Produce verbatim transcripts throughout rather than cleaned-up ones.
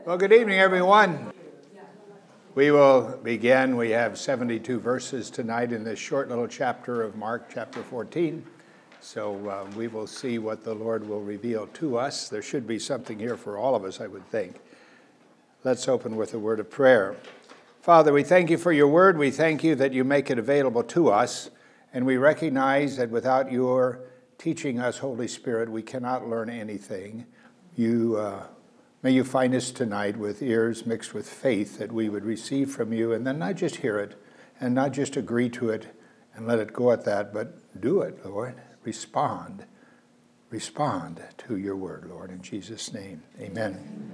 Well, good evening, everyone. We will begin. We have seventy-two verses tonight in this short little chapter of Mark, chapter fourteen. So uh, we will see what the Lord will reveal to us. There should be something here for all of us, I would think. Let's open with a word of prayer. Father, we thank you for your word. We thank you that you make it available to us. And we recognize that without your teaching us, Holy Spirit, we cannot learn anything. You... Uh, May you find us tonight with ears mixed with faith that we would receive from you and then not just hear it and not just agree to it and let it go at that, but do it, Lord. Respond. Respond to your word, Lord, in Jesus' name. Amen.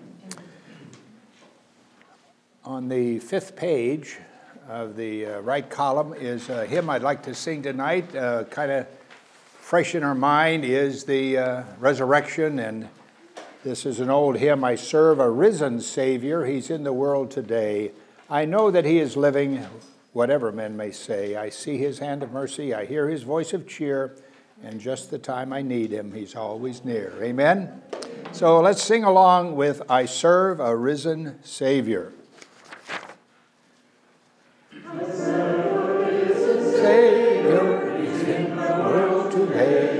On the fifth page of the uh, right column is a hymn I'd like to sing tonight. Uh, kind of fresh in our mind is the uh, resurrection, and this is an old hymn. I serve a risen Savior. He's in the world today. I know that he is living, whatever men may say. I see his hand of mercy. I hear his voice of cheer. And just the time I need him, he's always near. Amen? So let's sing along with I Serve a Risen Savior. I serve a risen Savior. He's in the world today.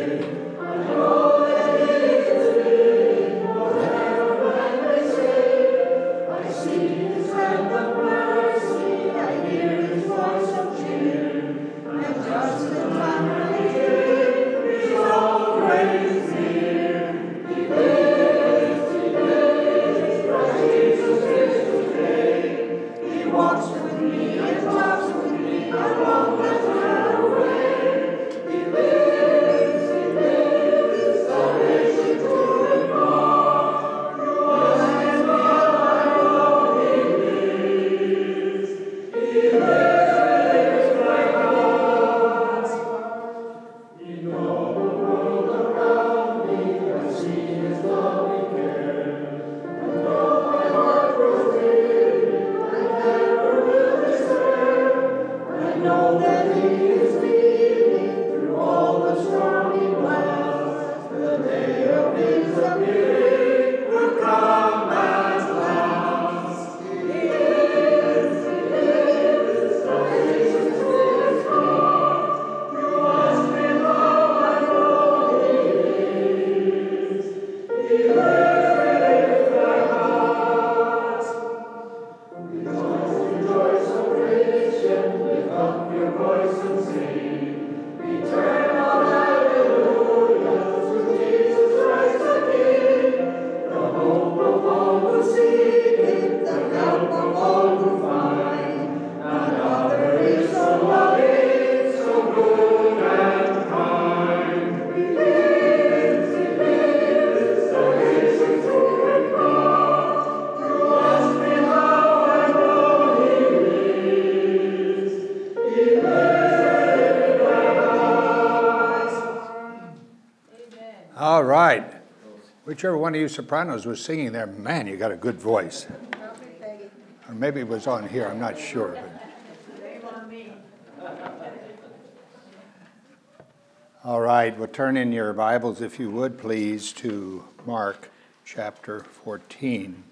All right. Whichever one of you sopranos was singing there, man, you got a good voice. Or maybe it was on here, I'm not sure. But... All right, well, turn in your Bibles, if you would, please, to Mark chapter fourteen.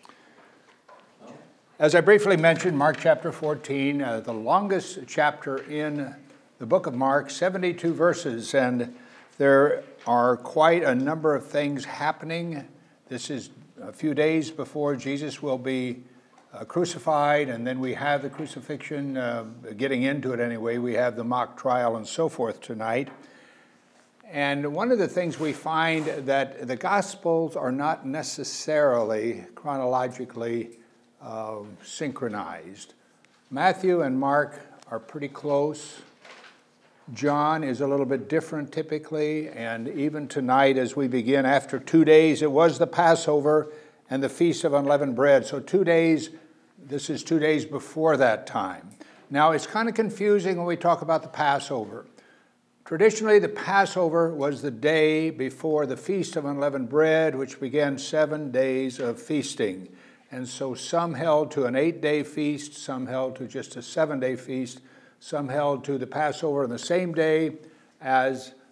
As I briefly mentioned, Mark chapter fourteen, uh, the longest chapter in the book of Mark, seventy-two verses, and there are quite a number of things happening. This is a few days before Jesus will be uh, crucified, and then we have the crucifixion, uh, getting into it anyway. We have the mock trial and so forth tonight. And one of the things we find that the Gospels are not necessarily chronologically uh, synchronized. Matthew and Mark are pretty close. John is a little bit different typically, and even tonight as we begin, after two days, it was the Passover and the Feast of Unleavened Bread. So two days, this is two days before that time. Now, it's kind of confusing when we talk about the Passover. Traditionally, the Passover was the day before the Feast of Unleavened Bread, which began seven days of feasting. And so some held to an eight-day feast, some held to just a seven-day feast, some held to the Passover on the same day as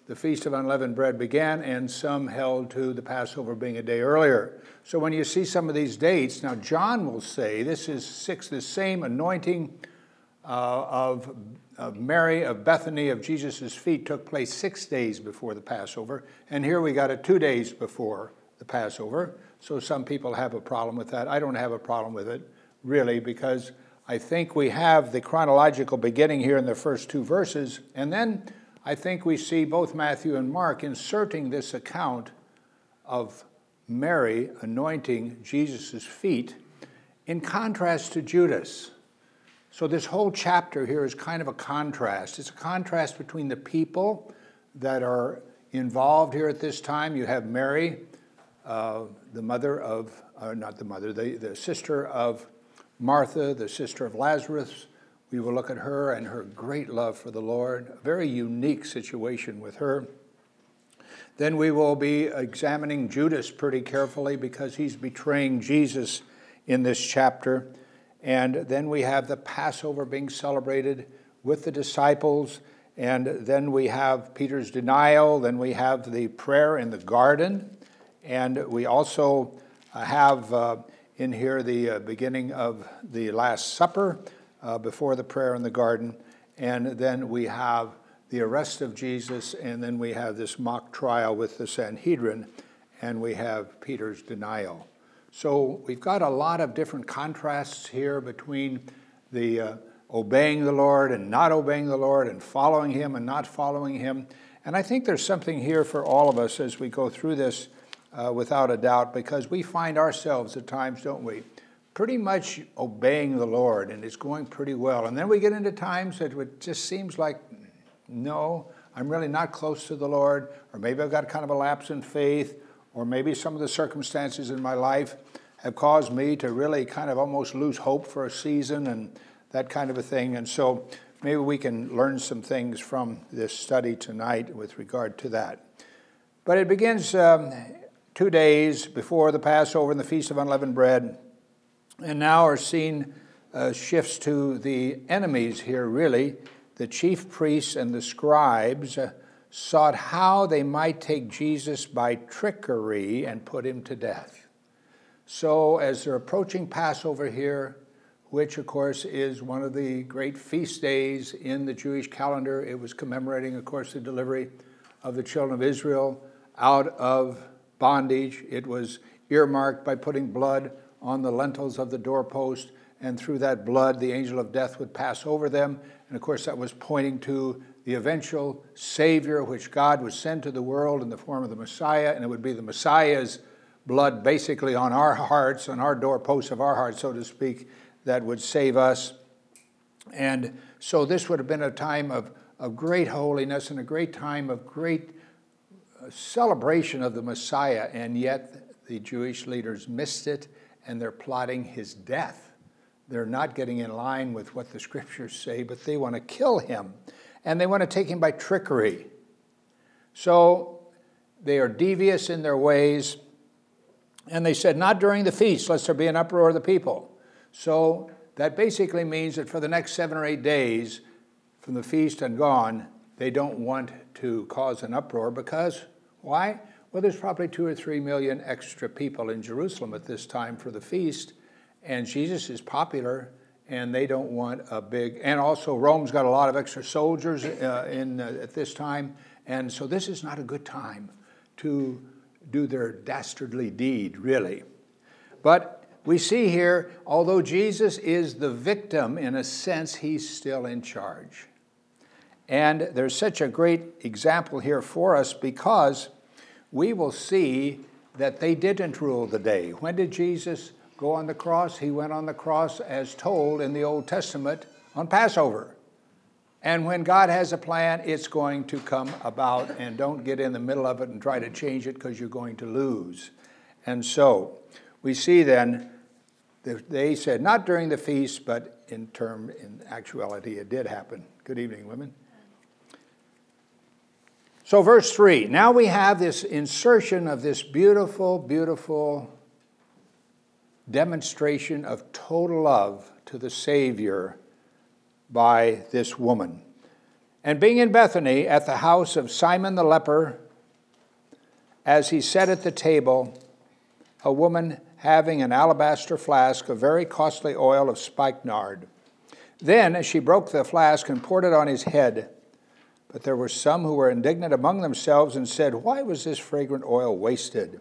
the Feast of Unleavened Bread began, and some held to the Passover being a day earlier. So when you see some of these dates, now John will say this is six, the same anointing uh, of, of Mary of Bethany of Jesus' feet took place six days before the Passover, and here we got it two days before the Passover. So some people have a problem with that. I don't have a problem with it, really, because I think we have the chronological beginning here in the first two verses, and then I think we see both Matthew and Mark inserting this account of Mary anointing Jesus' feet in contrast to Judas. So this whole chapter here is kind of a contrast. It's a contrast between the people that are involved here at this time. You have Mary, uh, the mother of, uh, not the mother, the, the sister of Martha, the sister of Lazarus. We will look at her and her great love for the Lord. A very unique situation with her. Then we will be examining Judas pretty carefully because he's betraying Jesus in this chapter. And then we have the Passover being celebrated with the disciples. And then we have Peter's denial. Then we have the prayer in the garden. And we also have uh, in here the uh, beginning of the Last Supper uh, before the prayer in the garden. And then we have the arrest of Jesus, and then we have this mock trial with the Sanhedrin, and we have Peter's denial. So we've got a lot of different contrasts here between the uh, obeying the Lord and not obeying the Lord, and following him and not following him. And I think there's something here for all of us as we go through this uh, without a doubt, because we find ourselves at times, don't we, pretty much obeying the Lord, and it's going pretty well. And then we get into times that it just seems like, no, I'm really not close to the Lord, or maybe I've got kind of a lapse in faith, or maybe some of the circumstances in my life have caused me to really kind of almost lose hope for a season and that kind of a thing. And so maybe we can learn some things from this study tonight with regard to that. But it begins um, two days before the Passover and the Feast of Unleavened Bread, and now our scene uh, shifts to the enemies here, really. The chief priests and the scribes uh, sought how they might take Jesus by trickery and put him to death. So as they're approaching Passover here, which of course is one of the great feast days in the Jewish calendar, it was commemorating, of course, the delivery of the children of Israel out of bondage. It was earmarked by putting blood on the lintels of the doorpost, and through that blood the angel of death would pass over them. And of course that was pointing to the eventual Savior which God would send to the world in the form of the Messiah, and it would be the Messiah's blood basically on our hearts, on our doorposts of our hearts, so to speak, that would save us. And so this would have been a time of, of great holiness and a great time of great celebration of the Messiah, and yet the Jewish leaders missed it, and they're plotting his death. They're not getting in line with what the scriptures say, but they want to kill him, and they want to take him by trickery. So they are devious in their ways, and they said, not during the feast, lest there be an uproar of the people. So that basically means that for the next seven or eight days from the feast and gone, they don't want to cause an uproar because, why? Well, there's probably two or three million extra people in Jerusalem at this time for the feast, and Jesus is popular, and they don't want a big, and also Rome's got a lot of extra soldiers uh, in uh, at this time, and so this is not a good time to do their dastardly deed, really. But we see here, although Jesus is the victim, in a sense, he's still in charge. And there's such a great example here for us because we will see that they didn't rule the day. When did Jesus go on the cross? He went on the cross as told in the Old Testament on Passover. And when God has a plan, it's going to come about, and don't get in the middle of it and try to change it because you're going to lose. And so we see then that they said, not during the feast, but in term, in actuality, it did happen. Good evening, women. So verse three, now we have this insertion of this beautiful, beautiful demonstration of total love to the Savior by this woman. And being in Bethany at the house of Simon the leper, as he sat at the table, a woman having an alabaster flask of very costly oil of spikenard. Then she broke the flask and poured it on his head. But there were some who were indignant among themselves and said, "Why was this fragrant oil wasted?"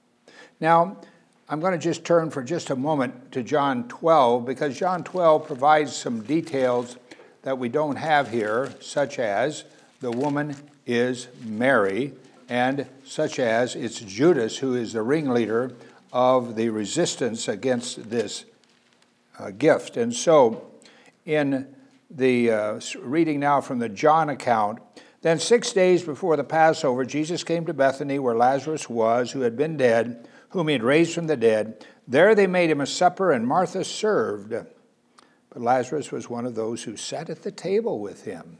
Now, I'm going to just turn for just a moment to John twelve, because John twelve provides some details that we don't have here, such as the woman is Mary, and such as it's Judas who is the ringleader of the resistance against this uh, gift. And so, in the uh, reading now from the John account, then six days before the Passover, Jesus came to Bethany where Lazarus was, who had been dead, whom he had raised from the dead. There they made him a supper, and Martha served. But Lazarus was one of those who sat at the table with him.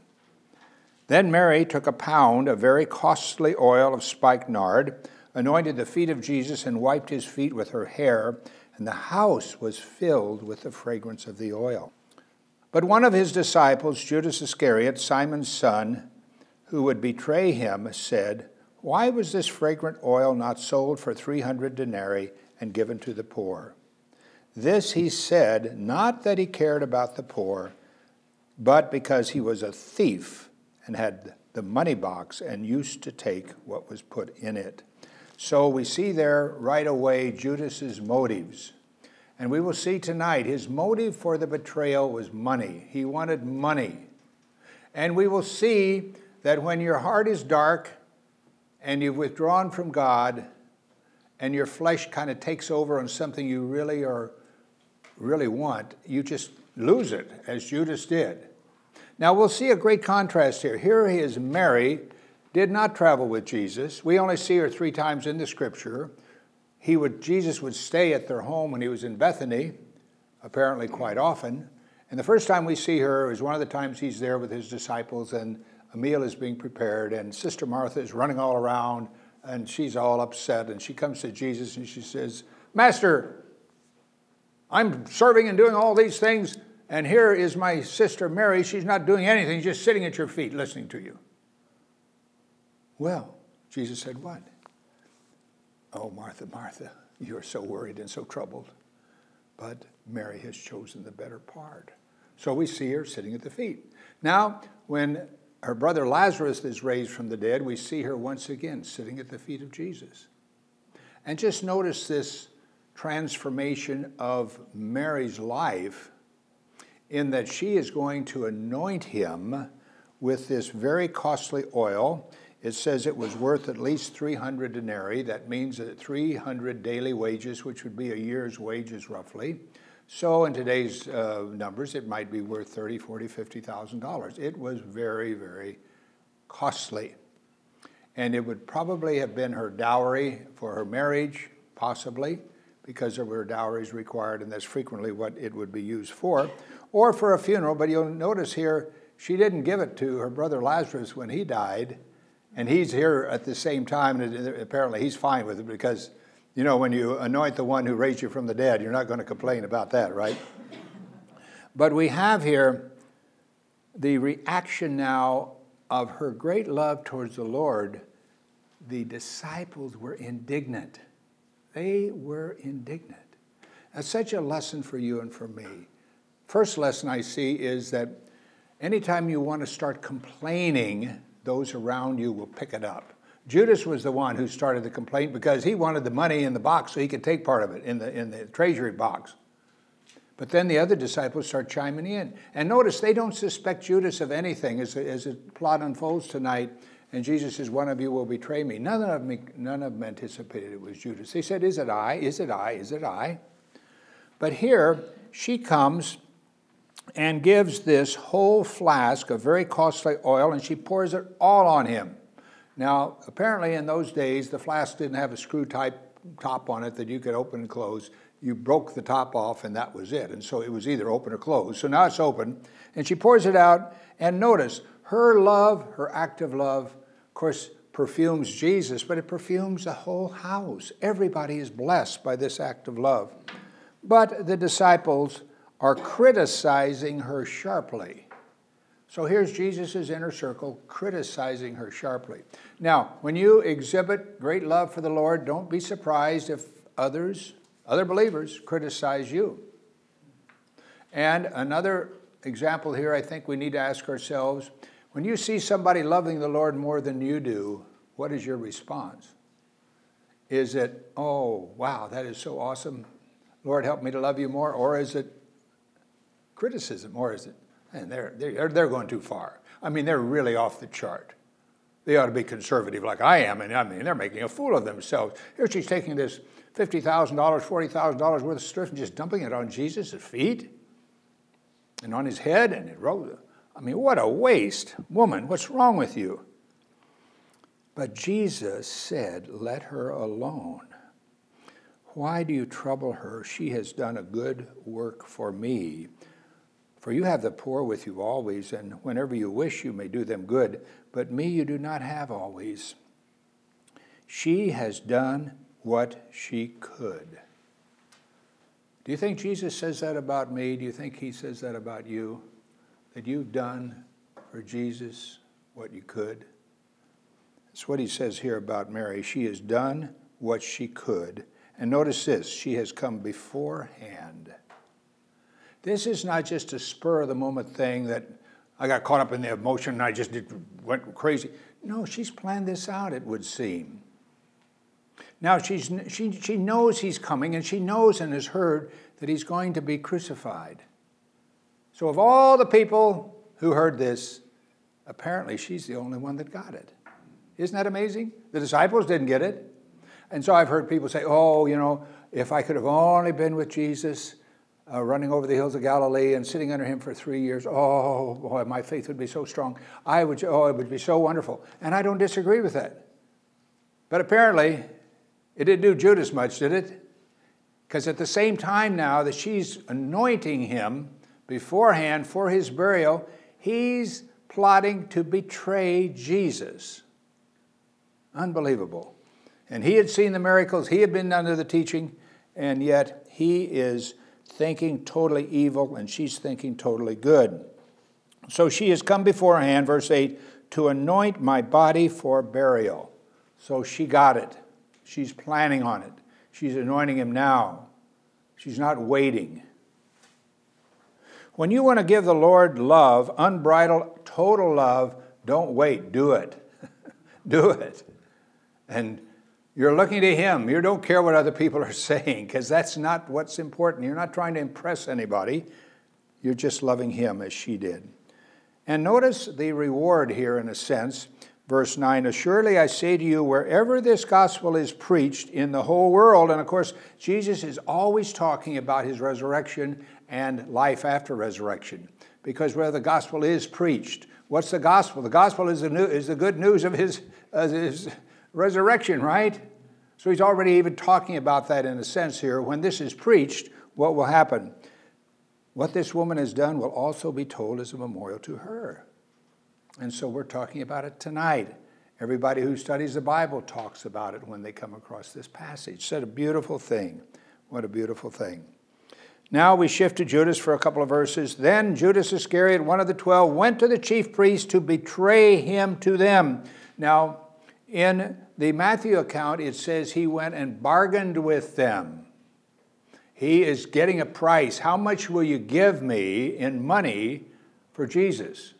Then Mary took a pound of very costly oil of spikenard, anointed the feet of Jesus, and wiped his feet with her hair, and the house was filled with the fragrance of the oil. But one of his disciples, Judas Iscariot, Simon's son, who would betray him, said, "Why was this fragrant oil not sold for three hundred denarii and given to the poor?" This he said, not that he cared about the poor, but because he was a thief and had the money box and used to take what was put in it. So we see there right away Judas's motives. And we will see tonight his motive for the betrayal was money. He wanted money. And we will see that when your heart is dark and you've withdrawn from God and your flesh kind of takes over on something you really are really want, you just lose it, as Judas did. Now we'll see a great contrast here. Here is Mary, did not travel with Jesus. We only see her three times in the scripture. He would, Jesus would stay at their home when he was in Bethany, apparently quite often. And the first time we see her is one of the times he's there with his disciples, and a meal is being prepared, and Sister Martha is running all around, and she's all upset, and she comes to Jesus and she says, "Master, I'm serving and doing all these things, and here is my sister Mary. She's not doing anything, just sitting at your feet listening to you." Well, Jesus said, "What? Oh, Martha, Martha, you're so worried and so troubled, but Mary has chosen the better part." So we see her sitting at the feet. Now, when her brother Lazarus is raised from the dead, we see her once again sitting at the feet of Jesus. And just notice this transformation of Mary's life in that she is going to anoint him with this very costly oil. It says it was worth at least three hundred denarii. That means that three hundred daily wages, which would be a year's wages roughly. So in today's uh, numbers, it might be worth thirty, forty, fifty thousand dollars. It was very, very costly. And it would probably have been her dowry for her marriage, possibly, because there were dowries required, and that's frequently what it would be used for, or for a funeral. But you'll notice here, she didn't give it to her brother Lazarus when he died, and he's here at the same time, and apparently he's fine with it, because, you know, when you anoint the one who raised you from the dead, you're not going to complain about that, right? But we have here the reaction now of her great love towards the Lord. The disciples were indignant. They were indignant. That's such a lesson for you and for me. First lesson I see is that anytime you want to start complaining, those around you will pick it up. Judas was the one who started the complaint because he wanted the money in the box so he could take part of it in the, in the treasury box. But then the other disciples start chiming in. And notice they don't suspect Judas of anything as, as the plot unfolds tonight. And Jesus says, "One of you will betray me." None of them, none of them anticipated it was Judas. They said, "Is it I? Is it I? Is it I?" But here she comes and gives this whole flask of very costly oil, and she pours it all on him. Now, apparently in those days, the flask didn't have a screw type top on it that you could open and close. You broke the top off, and that was it. And so it was either open or closed. So now it's open, and she pours it out. And notice, her love, her act of love, of course, perfumes Jesus, but it perfumes the whole house. Everybody is blessed by this act of love. But the disciples are criticizing her sharply. So here's Jesus' inner circle criticizing her sharply. Now, when you exhibit great love for the Lord, don't be surprised if others, other believers, criticize you. And another example here, I think we need to ask ourselves, when you see somebody loving the Lord more than you do, what is your response? Is it, oh, wow, that is so awesome. Lord, help me to love you more. Or is it criticism? Or is it, and they're, they're, they're going too far. I mean, they're really off the chart. They ought to be conservative like I am. And I mean, they're making a fool of themselves. Here she's taking this fifty thousand dollars, forty thousand dollars worth of stuff and just dumping it on Jesus' feet and on his head. And it rolled. I mean, what a waste. Woman, what's wrong with you? But Jesus said, let her alone. Why do you trouble her? She has done a good work for me. For you have the poor with you always, and whenever you wish you may do them good, but me you do not have always. She has done what she could. Do you think Jesus says that about me? Do you think he says that about you? That you've done for Jesus what you could? That's what he says here about Mary. She has done what she could. And notice this, she has come beforehand. This is not just a spur of the moment thing that I got caught up in the emotion and I just did, went crazy. No, she's planned this out, it would seem. Now, she's, she, she knows he's coming, and she knows and has heard that he's going to be crucified. So of all the people who heard this, apparently she's the only one that got it. Isn't that amazing? The disciples didn't get it. And so I've heard people say, oh, you know, if I could have only been with Jesus, uh, running over the hills of Galilee and sitting under him for three years, oh, boy, my faith would be so strong. I would, oh, it would be so wonderful. And I don't disagree with that. But apparently, it didn't do Judas much, did it? Because at the same time now that she's anointing him beforehand for his burial, he's plotting to betray Jesus. Unbelievable. And he had seen the miracles, he had been under the teaching, and yet he is thinking totally evil, and she's thinking totally good. So she has come beforehand, verse eight, to anoint my body for burial. So she got it. She's planning on it. She's anointing him now. She's not waiting. When you want to give the Lord love, unbridled, total love, don't wait. Do it. Do it. And you're looking to him. You don't care what other people are saying, because that's not what's important. You're not trying to impress anybody. You're just loving him as she did. And notice the reward here in a sense. Verse nine, assuredly I say to you, wherever this gospel is preached in the whole world, and of course, Jesus is always talking about his resurrection and life after resurrection, because where the gospel is preached, what's the gospel? The gospel is the, new, is the good news of his, uh, his resurrection, right? So he's already even talking about that in a sense here. When this is preached, what will happen? What this woman has done will also be told as a memorial to her. And so we're talking about it tonight. Everybody who studies the Bible talks about it when they come across this passage. Said a beautiful thing. What a beautiful thing. Now we shift to Judas for a couple of verses. Then Judas Iscariot, one of the twelve, went to the chief priests to betray him to them. Now, in the Matthew account, it says he went and bargained with them. He is getting a price. How much will you give me in money for Jesus?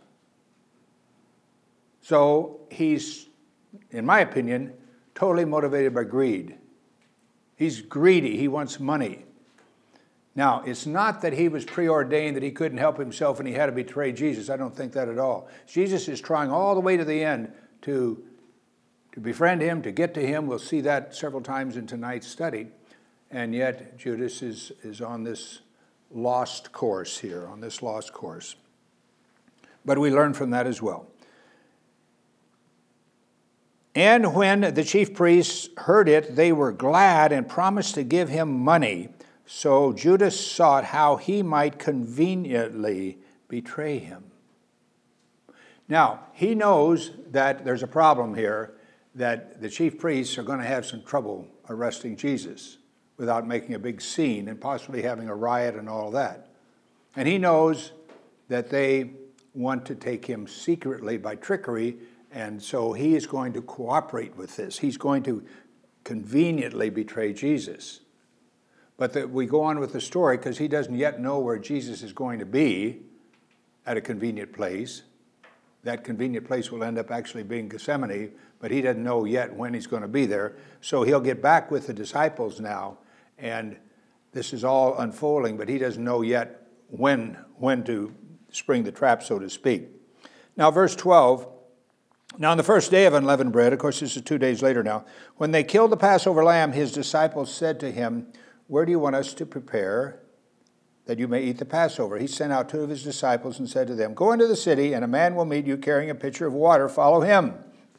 So he's, in my opinion, totally motivated by greed. He's greedy. He wants money. Now, it's not that he was preordained, that he couldn't help himself and he had to betray Jesus. I don't think that at all. Jesus is trying all the way to the end to, to befriend him, to get to him. We'll see that several times in tonight's study. And yet, Judas is, is on this lost course here, on this lost course. But we learn from that as well. And when the chief priests heard it, they were glad and promised to give him money. So Judas sought how he might conveniently betray him. Now, he knows that there's a problem here, that the chief priests are going to have some trouble arresting Jesus without making a big scene and possibly having a riot and all that. And he knows that they want to take him secretly by trickery, and so he is going to cooperate with this. He's going to conveniently betray Jesus. But the, we go on with the story because he doesn't yet know where Jesus is going to be at a convenient place. That convenient place will end up actually being Gethsemane, but he doesn't know yet when he's going to be there. So he'll get back with the disciples now, and this is all unfolding, but he doesn't know yet when, when to spring the trap, so to speak. Now, verse twelve, now on the first day of unleavened bread, of course this is two days later now, when they killed the Passover lamb, his disciples said to him, "Where do you want us to prepare that you may eat the Passover?" He sent out two of his disciples and said to them, "Go into the city, and a man will meet you carrying a pitcher of water. Follow him."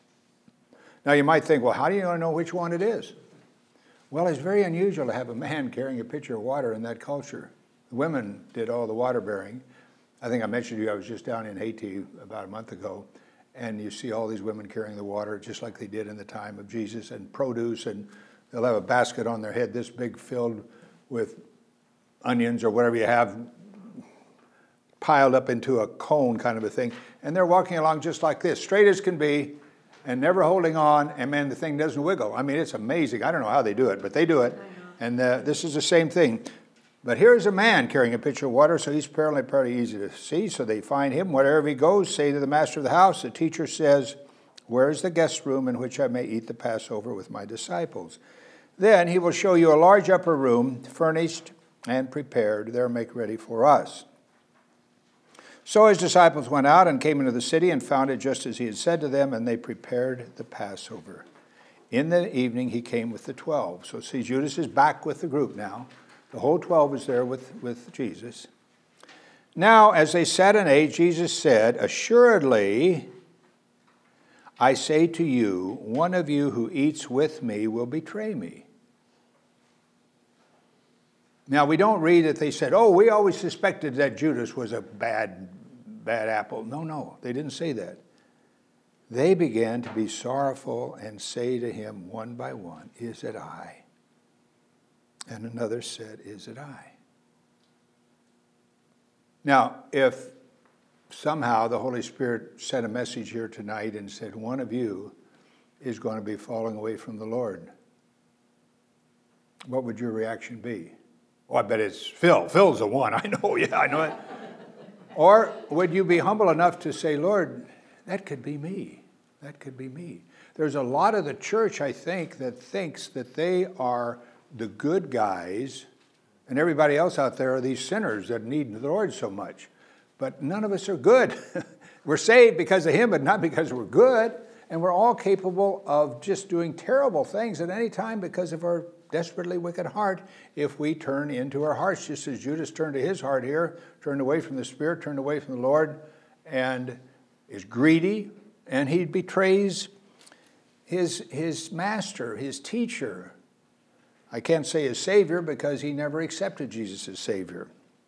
Now you might think, well, how do you know which one it is? Well, it's very unusual to have a man carrying a pitcher of water in that culture. The women did all the water bearing. I think I mentioned to you I was just down in Haiti about a month ago, and you see all these women carrying the water just like they did in the time of Jesus, and produce, and they'll have a basket on their head this big filled with onions or whatever you have piled up into a cone kind of a thing. And they're walking along just like this, straight as can be, and never holding on, and man, the thing doesn't wiggle. I mean, it's amazing. I don't know how they do it, but they do it. And uh, this is the same thing. But here's a man carrying a pitcher of water, so he's apparently pretty easy to see. So they find him. Wherever he goes, say to the master of the house, the teacher says, "Where is the guest room in which I may eat the Passover with my disciples?" Then he will show you a large upper room, furnished and prepared. There make ready for us. So his disciples went out and came into the city and found it just as he had said to them, and they prepared the Passover. In the evening he came with the twelve. So see, Judas is back with the group now. The whole twelve is there with, with Jesus. Now, as they sat and ate, Jesus said, "Assuredly, I say to you, one of you who eats with me will betray me." Now, we don't read that they said, "Oh, we always suspected that Judas was a bad, bad apple." No, no, they didn't say that. They began to be sorrowful and say to him one by one, "Is it I?" And another said, "Is it I?" Now, if somehow the Holy Spirit sent a message here tonight and said, one of you is going to be falling away from the Lord, what would your reaction be? "Oh, I bet it's Phil. Phil's the one. I know, yeah, I know it." Or would you be humble enough to say, "Lord, that could be me. That could be me." There's a lot of the church, I think, that thinks that they are the good guys, and everybody else out there are these sinners that need the Lord so much. But none of us are good. We're saved because of him, but not because we're good. And we're all capable of just doing terrible things at any time because of our desperately wicked heart if we turn into our hearts, just as Judas turned to his heart here, turned away from the Spirit, turned away from the Lord, and is greedy, and he betrays his, his master, his teacher. I can't say his Savior because he never accepted Jesus as Savior.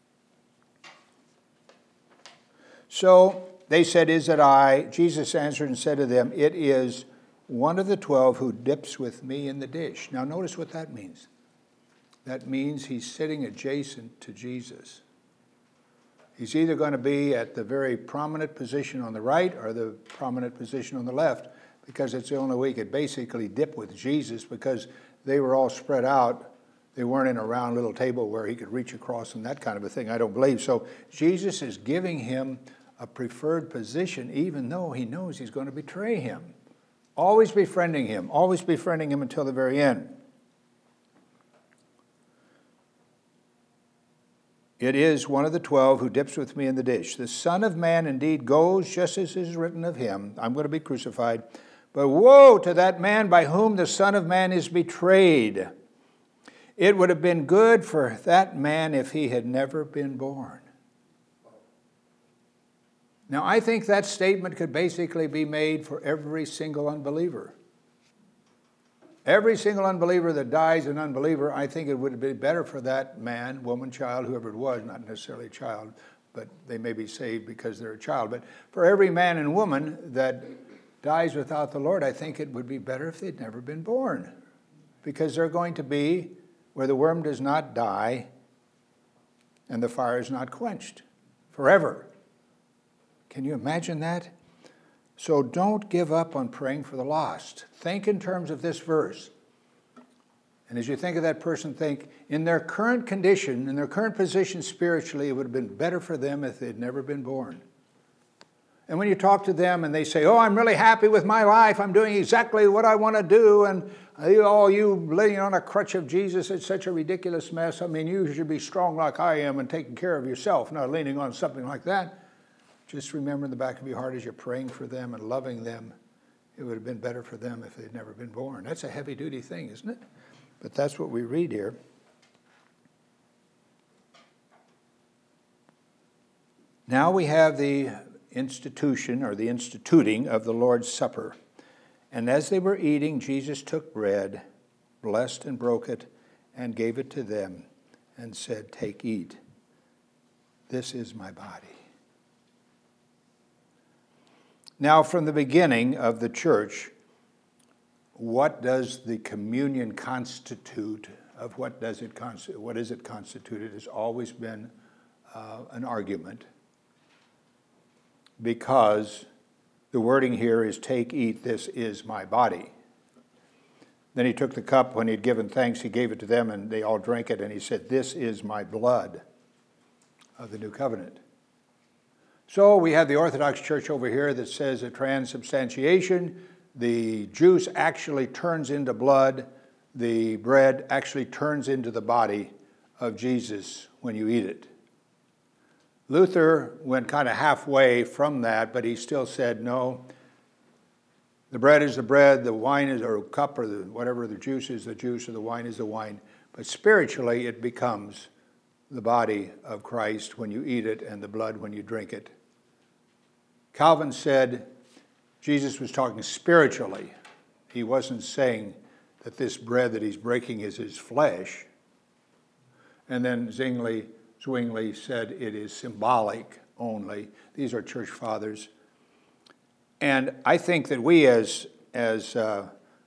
So they said, "Is it I?" Jesus answered and said to them, "It is one of the twelve who dips with me in the dish." Now notice what that means. That means he's sitting adjacent to Jesus. He's either going to be at the very prominent position on the right or the prominent position on the left, because it's the only way he could basically dip with Jesus, because they were all spread out. They weren't in a round little table where he could reach across and that kind of a thing, I don't believe. So Jesus is giving him a preferred position, even though he knows he's going to betray him. Always befriending him, always befriending him until the very end. "It is one of the twelve who dips with me in the dish. The Son of Man indeed goes just as is written of him. I'm going to be crucified. But woe to that man by whom the Son of Man is betrayed. It would have been good for that man if he had never been born." Now, I think that statement could basically be made for every single unbeliever. Every single unbeliever that dies an unbeliever, I think it would be better for that man, woman, child, whoever it was, not necessarily a child, but they may be saved because they're a child. But for every man and woman that dies without the Lord, I think it would be better if they'd never been born, because they're going to be where the worm does not die and the fire is not quenched forever. Can you imagine that? So don't give up on praying for the lost. Think in terms of this verse. And as you think of that person, think, in their current condition, in their current position spiritually, it would have been better for them if they'd never been born. And when you talk to them and they say, oh, I'm really happy with my life, I'm doing exactly what I want to do, and oh, you laying on a crutch of Jesus, it's such a ridiculous mess. I mean, you should be strong like I am and taking care of yourself, not leaning on something like that. Just remember in the back of your heart as you're praying for them and loving them, it would have been better for them if they'd never been born. That's a heavy-duty thing, isn't it? But that's what we read here. Now we have the institution or the instituting of the Lord's Supper. And as they were eating, Jesus took bread, blessed and broke it, and gave it to them, and said, take, eat. This is my body. Now, from the beginning of the church, what does the communion constitute? Of what does it constitute? What is it constituted? Has always been uh, an argument, because the wording here is, take, eat, this is my body. Then he took the cup. When he had given thanks, he gave it to them, and they all drank it, and he said, this is my blood of the new covenant. So we have the Orthodox Church over here that says a transubstantiation. The juice actually turns into blood. The bread actually turns into the body of Jesus when you eat it. Luther went kind of halfway from that, but he still said, no, the bread is the bread, the wine is, or cup, or the, whatever the juice is, the juice, or the wine is the wine. But spiritually, it becomes the body of Christ when you eat it, and the blood when you drink it. Calvin said Jesus was talking spiritually. He wasn't saying that this bread that he's breaking is his flesh. And then Zwingli, Zwingli said it is symbolic only. These are church fathers. And I think that we as, as uh,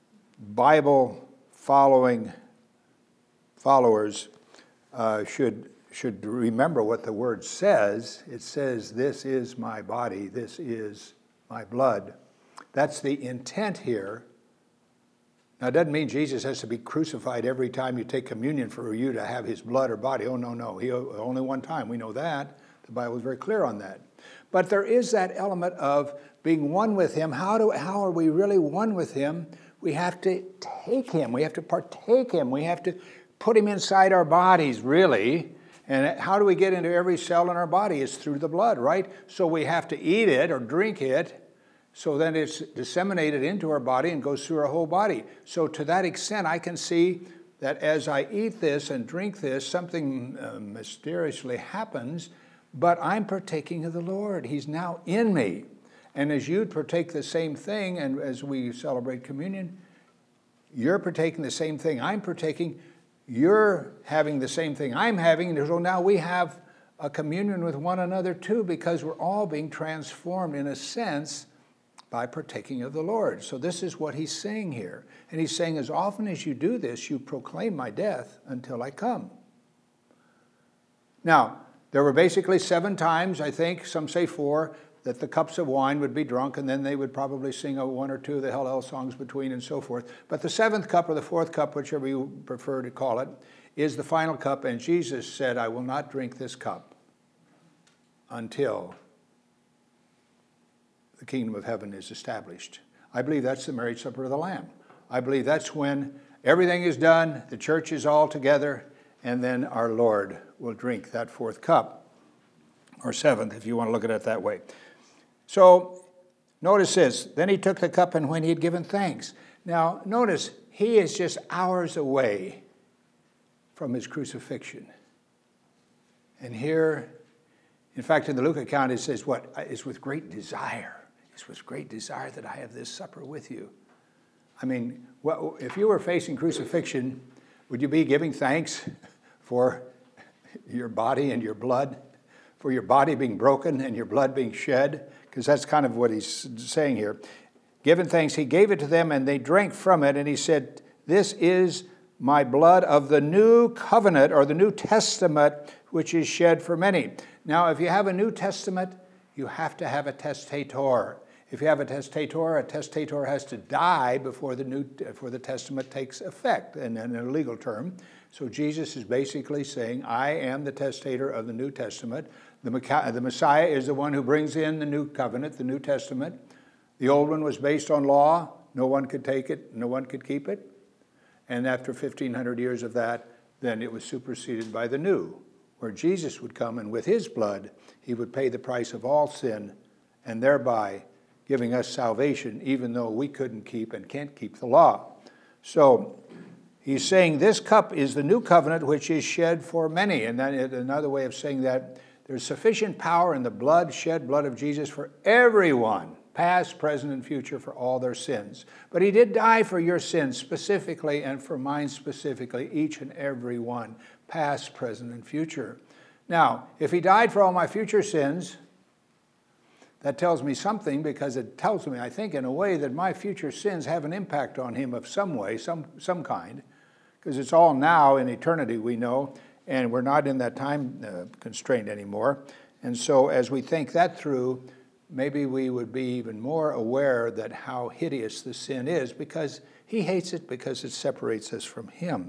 Bible-following followers uh, should should remember what the word says. It says, this is my body, this is my blood. That's the intent here. Now, it doesn't mean Jesus has to be crucified every time you take communion for you to have his blood or body. Oh, no, no. He only one time. We know that. The Bible is very clear on that. But there is that element of being one with him. How do how are we really one with him? We have to take him. We have to partake him. We have to put him inside our bodies, really. And how do we get into every cell in our body? It's through the blood, right? So we have to eat it or drink it, so then it's disseminated into our body and goes through our whole body. So to that extent, I can see that as I eat this and drink this, something uh, mysteriously happens, but I'm partaking of the Lord. He's now in me. And as you partake the same thing, and as we celebrate communion, you're partaking the same thing I'm partaking. You're having the same thing I'm having. So now we have a communion with one another too, because we're all being transformed in a sense by partaking of the Lord. So this is what he's saying here. And he's saying, as often as you do this, you proclaim my death until I come. Now, there were basically seven times, I think, some say four, that the cups of wine would be drunk, and then they would probably sing a one or two of the Hallel songs between and so forth. But the seventh cup or the fourth cup, whichever you prefer to call it, is the final cup, and Jesus said, I will not drink this cup until the kingdom of heaven is established. I believe that's the marriage supper of the Lamb. I believe that's when everything is done, the church is all together, and then our Lord will drink that fourth cup, or seventh, if you want to look at it that way. So notice this. Then he took the cup, and when he had given thanks. Now notice, he is just hours away from his crucifixion. And here, in fact, in the Luke account, it says, what? It's with great desire. It's with great desire that I have this supper with you. I mean, well, if you were facing crucifixion, would you be giving thanks for your body and your blood? For your body being broken and your blood being shed? Because that's kind of what he's saying here. Given thanks, he gave it to them, and they drank from it, and he said, this is my blood of the new covenant, or the New Testament, which is shed for many. Now, if you have a New Testament, you have to have a testator. If you have a testator, a testator has to die before the new, before the testament takes effect, and in a legal term. So Jesus is basically saying, I am the testator of the New Testament. The, the Messiah is the one who brings in the new covenant, the New Testament. The old one was based on law. No one could take it. No one could keep it. And after fifteen hundred years of that, then it was superseded by the new, where Jesus would come, and with his blood, he would pay the price of all sin, and thereby giving us salvation, even though we couldn't keep and can't keep the law. So he's saying this cup is the new covenant which is shed for many. And then another way of saying that, there's sufficient power in the blood, shed blood of Jesus for everyone, past, present, and future, for all their sins. But he did die for your sins specifically, and for mine specifically, each and every one, past, present, and future. Now, if he died for all my future sins, that tells me something, because it tells me, I think, in a way, that my future sins have an impact on him of some way, some, some kind, because it's all now in eternity, we know, and we're not in that time uh, constraint anymore. And so as we think that through, maybe we would be even more aware that how hideous the sin is, because he hates it, because it separates us from him.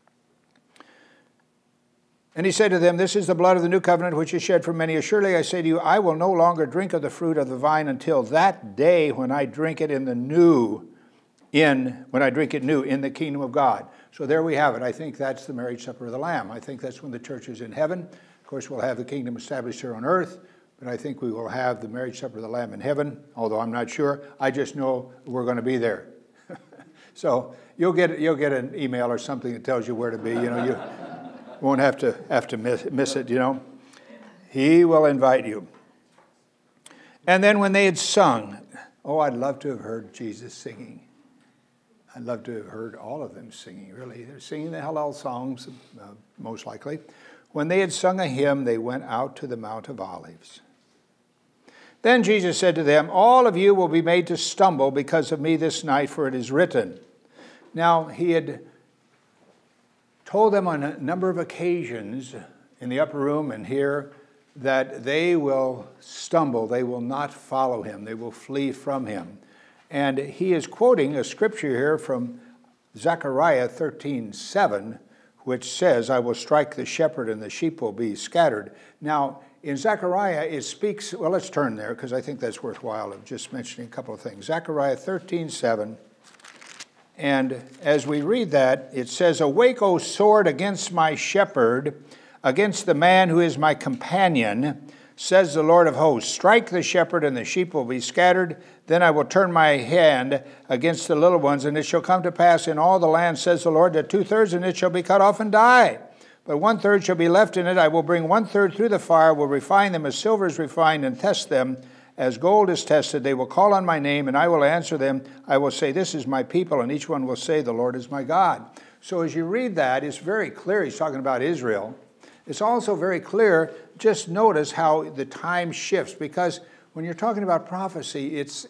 And he said to them, this is the blood of the new covenant which is shed for many. Surely I say to you, I will no longer drink of the fruit of the vine until that day when I drink it in the new, in when I drink it new in the kingdom of God. So there we have it. I think that's the marriage supper of the Lamb. I think that's when the church is in heaven. Of course, we'll have the kingdom established here on earth, but I think we will have the marriage supper of the Lamb in heaven, although I'm not sure. I just know we're going to be there. So you'll get you'll get an email or something that tells you where to be. You know, you won't have to have to miss, miss it, you know. He will invite you. And then when they had sung, oh, I'd love to have heard Jesus singing. I'd love to have heard all of them singing, really. They're singing the Hallel songs, uh, most likely. When they had sung a hymn, they went out to the Mount of Olives. Then Jesus said to them, all of you will be made to stumble because of me this night, for it is written. Now, he had told them on a number of occasions in the upper room and here that they will stumble, they will not follow him, they will flee from him. And he is quoting a scripture here from Zechariah thirteen seven, which says, I will strike the shepherd and the sheep will be scattered. Now, in Zechariah, it speaks, well, let's turn there because I think that's worthwhile of just mentioning a couple of things. Zechariah thirteen seven. And as we read that, it says, awake, O sword, against my shepherd, against the man who is my companion, says the Lord of hosts. Strike the shepherd, and the sheep will be scattered. Then I will turn my hand against the little ones, and it shall come to pass in all the land, says the Lord, that two-thirds in it shall be cut off and die. But one-third shall be left in it. I will bring one-third through the fire, will refine them as silver is refined, and test them as gold is tested. They will call on my name, and I will answer them. I will say, this is my people, and each one will say, the Lord is my God. So as you read that, it's very clear he's talking about Israel. It's also very clear, just notice how the time shifts, because when you're talking about prophecy, it's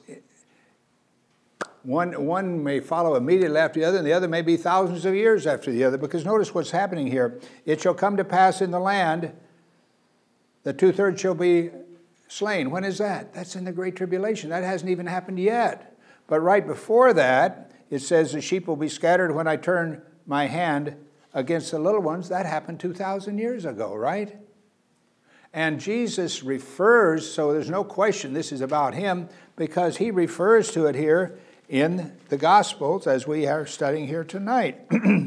one, one may follow immediately after the other, and the other may be thousands of years after the other, because notice what's happening here. It shall come to pass in the land that two-thirds shall be slain. When is that? That's in the Great Tribulation. That hasn't even happened yet. But right before that, it says the sheep will be scattered when I turn my hand against the little ones. That happened two thousand years ago, right? And Jesus refers, so there's no question this is about him, because he refers to it here in the Gospels as we are studying here tonight.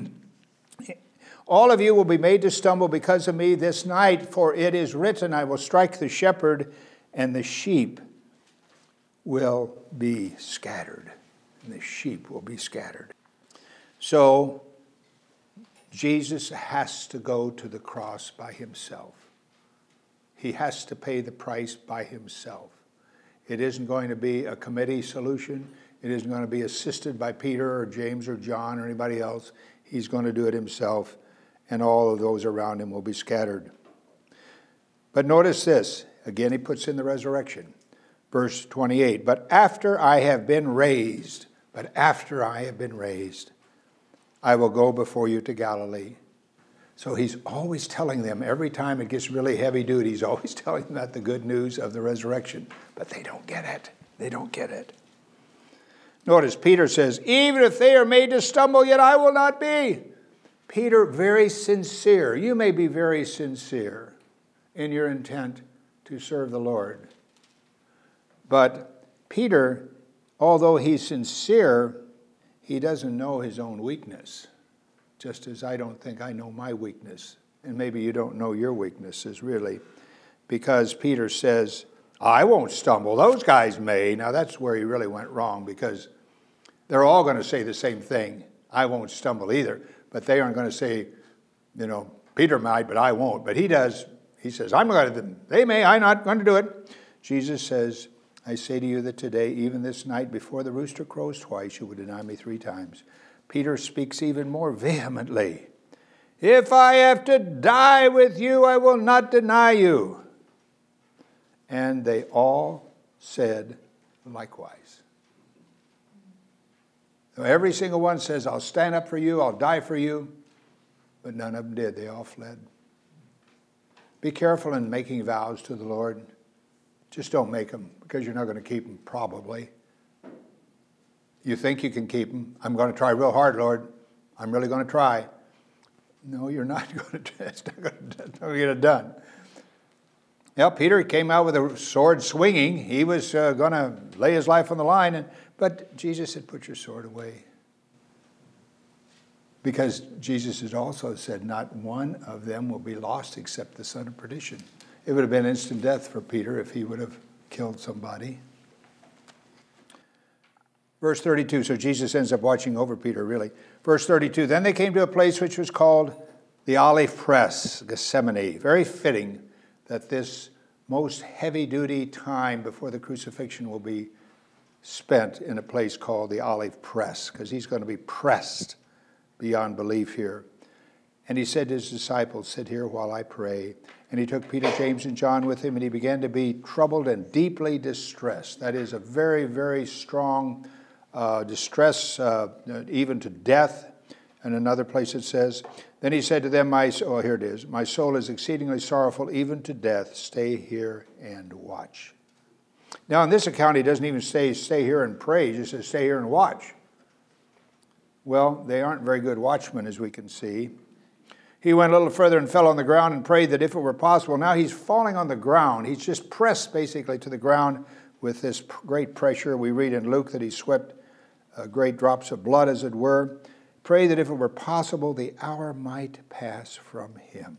All of you will be made to stumble because of me this night, for it is written, I will strike the shepherd, and the sheep will be scattered. And the sheep will be scattered. So, Jesus has to go to the cross by himself. He has to pay the price by himself. It isn't going to be a committee solution. It isn't going to be assisted by Peter or James or John or anybody else. He's going to do it himself, and all of those around him will be scattered. But notice this. Again, he puts in the resurrection. Verse twenty-eight, but after I have been raised, but after I have been raised, I will go before you to Galilee. So he's always telling them, every time it gets really heavy duty, he's always telling them about the good news of the resurrection. But they don't get it. They don't get it. Notice Peter says, even if they are made to stumble, yet I will not be. Peter, very sincere. You may be very sincere in your intent to serve the Lord. But Peter, although he's sincere, he doesn't know his own weakness. Just as I don't think I know my weakness. And maybe you don't know your weaknesses, really. Because Peter says, I won't stumble. Those guys may. Now, that's where he really went wrong, because they're all going to say the same thing. I won't stumble either. But they aren't going to say, you know, Peter might, but I won't. But he does. He says, I'm going to, they may, I'm not going to do it. Jesus says, I say to you that today, even this night, before the rooster crows twice, you will deny me three times. Peter speaks even more vehemently. If I have to die with you, I will not deny you. And they all said likewise. So every single one says, I'll stand up for you, I'll die for you. But none of them did. They all fled. Be careful in making vows to the Lord. Just don't make them, because you're not going to keep them, probably. You think you can keep them. I'm going to try real hard, Lord. I'm really going to try. No, you're not going to. It's not going to get it done. Yeah, Peter came out with a sword swinging. He was uh, going to lay his life on the line. And, but Jesus said, put your sword away. Because Jesus has also said, not one of them will be lost except the son of perdition. It would have been instant death for Peter if he would have killed somebody. Verse thirty-two, so Jesus ends up watching over Peter, really. Verse thirty-two, then they came to a place which was called the Olive Press, Gethsemane. Very fitting that this most heavy-duty time before the crucifixion will be spent in a place called the Olive Press, because he's going to be pressed beyond belief here. And he said to his disciples, sit here while I pray. And he took Peter, James, and John with him, and he began to be troubled and deeply distressed. That is a very, very strong uh, distress, uh, even to death. And another place it says, then he said to them, my, oh, here it is, my soul is exceedingly sorrowful, even to death. Stay here and watch. Now, in this account, he doesn't even say, stay here and pray. He just says, stay here and watch. Well, they aren't very good watchmen, as we can see. He went a little further and fell on the ground and prayed that if it were possible. Now he's falling on the ground. He's just pressed basically to the ground with this great pressure. We read in Luke that he sweat uh, great drops of blood, as it were. Pray that if it were possible, the hour might pass from him.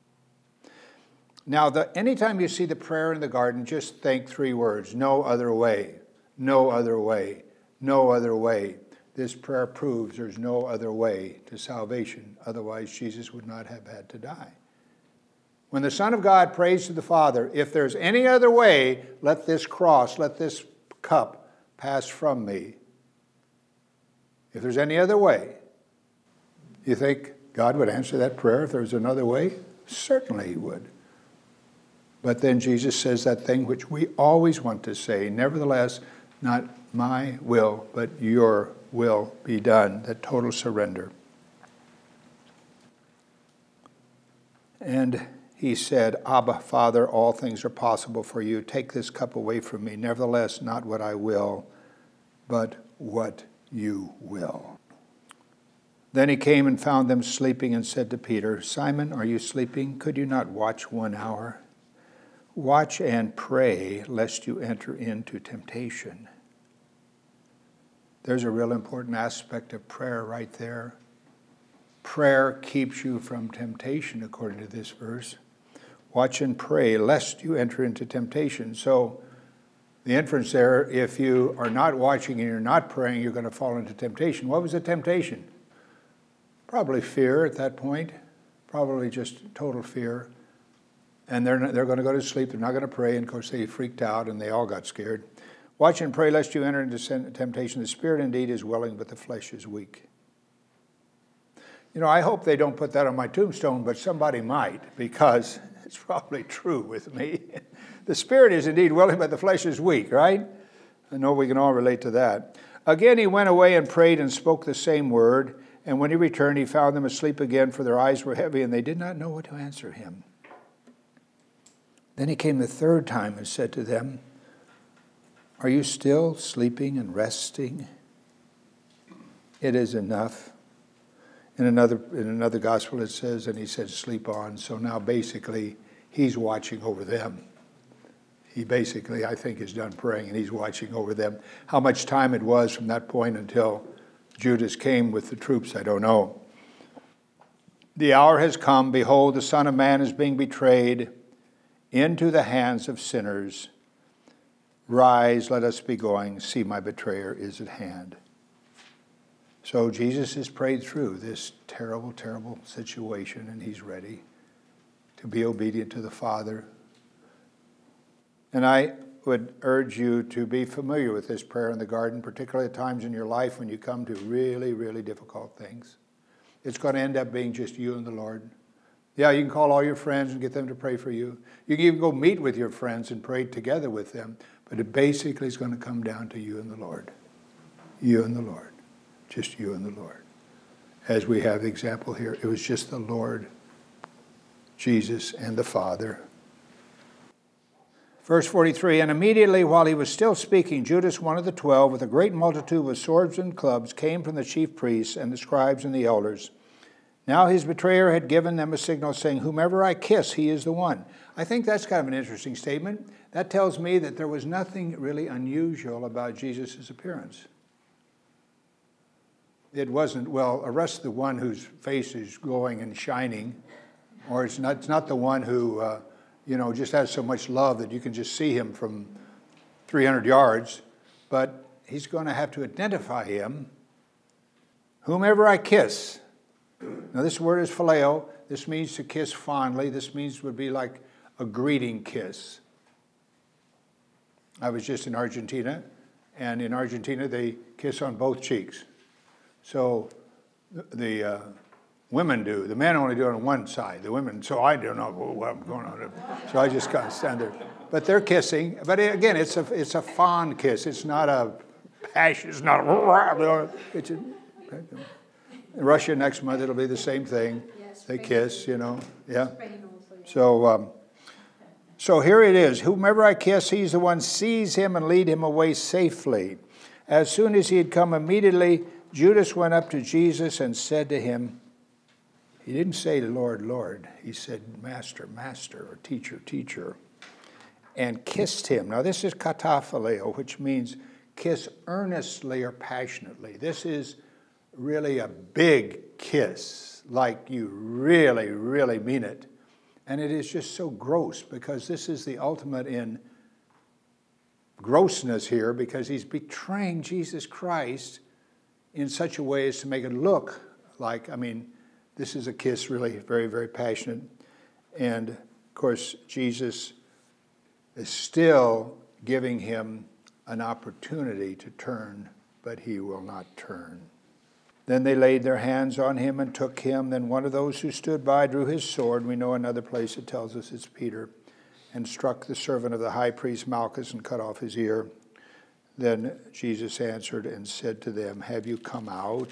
Now, the, anytime you see the prayer in the garden, just think three words. No other way. No other way. No other way. This prayer proves there's no other way to salvation. Otherwise, Jesus would not have had to die. When the Son of God prays to the Father, if there's any other way, let this cross, let this cup pass from me. If there's any other way, you think God would answer that prayer if there was another way? Certainly he would. But then Jesus says that thing which we always want to say, nevertheless, not my will, but your will be done, that total surrender. And he said, Abba, Father, all things are possible for you. Take this cup away from me. Nevertheless, not what I will, but what you will. Then he came and found them sleeping and said to Peter, Simon, are you sleeping? Could you not watch one hour? Watch and pray, lest you enter into temptation. There's a real important aspect of prayer right there. Prayer keeps you from temptation, according to this verse. Watch and pray, lest you enter into temptation. So the inference there, if you are not watching and you're not praying, you're going to fall into temptation. What was the temptation? Probably fear at that point. Probably just total fear. And they're, not, they're going to go to sleep. They're not going to pray. And of course, they freaked out and they all got scared. Watch and pray lest you enter into temptation. The spirit indeed is willing, but the flesh is weak. You know, I hope they don't put that on my tombstone, but somebody might, because it's probably true with me. The spirit is indeed willing, but the flesh is weak, right? I know we can all relate to that. Again, he went away and prayed and spoke the same word, And when he returned, he found them asleep again, for their eyes were heavy, and they did not know what to answer him. Then he came the third time and said to them, "Are you still sleeping and resting? It is enough." In another, in another gospel it says, and he said, "Sleep on." So now basically he's watching over them. He basically, I think, is done praying, and he's watching over them. How much time it was from that point until Judas came with the troops, I don't know. "The hour has come. Behold, the Son of Man is being betrayed into the hands of sinners. Rise, let us be going. See, my betrayer is at hand." So Jesus has prayed through this terrible, terrible situation, and he's ready to be obedient to the Father. And I would urge you to be familiar with this prayer in the garden, particularly at times in your life when you come to really, really difficult things. It's going to end up being just you and the Lord. Yeah, you can call all your friends and get them to pray for you. You can even go meet with your friends and pray together with them. But it basically is going to come down to you and the Lord. You and the Lord. Just you and the Lord. As we have the example here, it was just the Lord, Jesus, and the Father. Verse forty-three, "And immediately while he was still speaking, Judas, one of the twelve, with a great multitude with swords and clubs, came from the chief priests and the scribes and the elders. Now his betrayer had given them a signal, saying, 'Whomever I kiss, he is the one.'" I think that's kind of an interesting statement. That tells me that there was nothing really unusual about Jesus' appearance. It wasn't, well, arrest the one whose face is glowing and shining, or it's not, it's not the one who... Uh, you know, just has so much love that you can just see him from three hundred yards. But he's going to have to identify him. "Whomever I kiss." Now this word is phileo. This means to kiss fondly. This means would be like a greeting kiss. I was just in Argentina, and in Argentina they kiss on both cheeks. So the... Uh, Women do. The men only do it on one side. The women, so I don't know what's going on. So I just kind of stand there. But they're kissing. But again, it's a it's a fond kiss. It's not a passion. It's not a... It's a, in Russia next month, it'll be the same thing. They kiss, you know. Yeah. So, um, so here it is. "Whomever I kiss, he's the one. Seize him and lead him away safely." As soon as he had come, immediately Judas went up to Jesus and said to him, he didn't say, "Lord, Lord." He said, "Master, Master," or "Teacher, Teacher," and kissed him. Now this is kataphileo, which means kiss earnestly or passionately. This is really a big kiss, like you really, really mean it. And it is just so gross, because this is the ultimate in grossness here, because he's betraying Jesus Christ in such a way as to make it look like, I mean, this is a kiss, really very, very passionate. And, of course, Jesus is still giving him an opportunity to turn, but he will not turn. Then they laid their hands on him and took him. Then one of those who stood by drew his sword. We know another place it tells us it's Peter, and struck the servant of the high priest Malchus and cut off his ear. Then Jesus answered and said to them, "Have you come out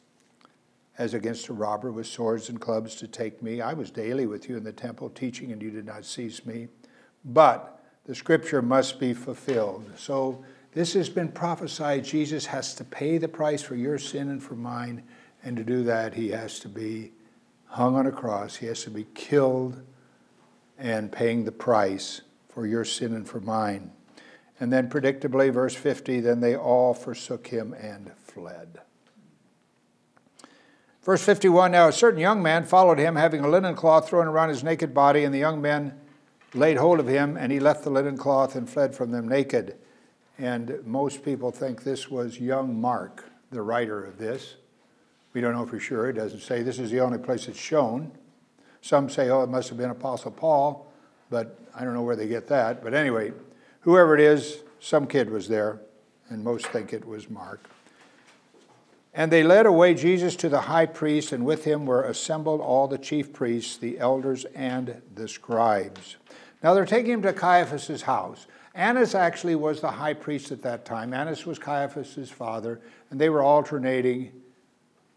as against a robber with swords and clubs to take me? I was daily with you in the temple teaching, and you did not seize me. But the scripture must be fulfilled." So this has been prophesied. Jesus has to pay the price for your sin and for mine. And to do that, he has to be hung on a cross. He has to be killed and paying the price for your sin and for mine. And then predictably, verse fifty, "Then they all forsook him and fled." Verse fifty-one, "Now a certain young man followed him, having a linen cloth thrown around his naked body, and the young men laid hold of him, and he left the linen cloth and fled from them naked." And most people think this was young Mark, the writer of this. We don't know for sure. It doesn't say. This is the only place it's shown. Some say, oh, it must have been Apostle Paul, but I don't know where they get that. But anyway, whoever it is, some kid was there, and most think it was Mark. "And they led away Jesus to the high priest, and with him were assembled all the chief priests, the elders, and the scribes." Now they're taking him to Caiaphas' house. Annas actually was the high priest at that time. Annas was Caiaphas' father, and they were alternating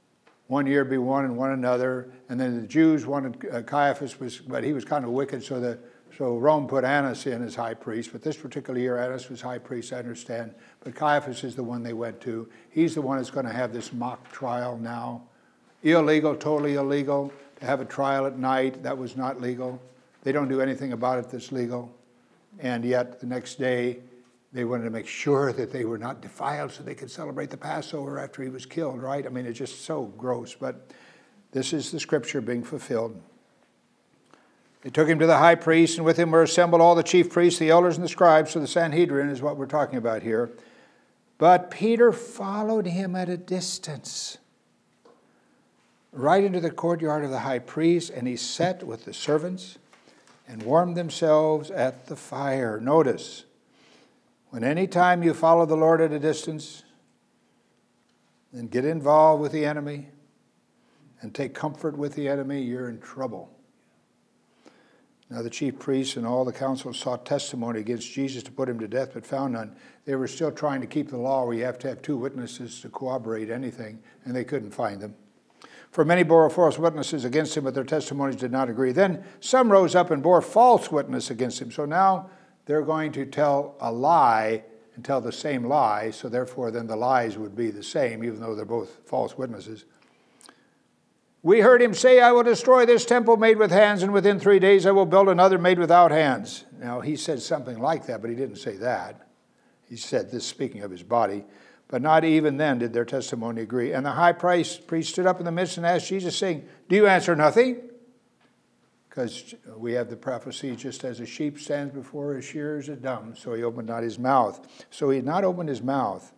one year be one and one another. And then the Jews wanted uh, Caiaphas, was, but he was kind of wicked, so the so Rome put Annas in as high priest. But this particular year, Annas was high priest, I understand. But Caiaphas is the one they went to. He's the one that's going to have this mock trial now. Illegal, totally illegal. To have a trial at night, that was not legal. They don't do anything about it that's legal. And yet the next day, they wanted to make sure that they were not defiled so they could celebrate the Passover after he was killed, right? I mean, it's just so gross. But this is the scripture being fulfilled. They took him to the high priest, and with him were assembled all the chief priests, the elders, and the scribes. So the Sanhedrin is what we're talking about here. But Peter followed him at a distance, right into the courtyard of the high priest, and he sat with the servants and warmed themselves at the fire. Notice, when any time you follow the Lord at a distance, then get involved with the enemy and take comfort with the enemy, you're in trouble. Now the chief priests and all the council sought testimony against Jesus to put him to death, but found none. They were still trying to keep the law where you have to have two witnesses to corroborate anything, and they couldn't find them. For many bore false witnesses against him, but their testimonies did not agree. Then some rose up and bore false witness against him. So now they're going to tell a lie and tell the same lie, so therefore then the lies would be the same, even though they're both false witnesses. We heard him say, I will destroy this temple made with hands, and within three days I will build another made without hands. Now, he said something like that, but he didn't say that. He said this, speaking of his body. But not even then did their testimony agree. And the high priest stood up in the midst and asked Jesus, saying, do you answer nothing? Because we have the prophecy, just as a sheep stands before his shearers is dumb, so he opened not his mouth. So he had not opened his mouth.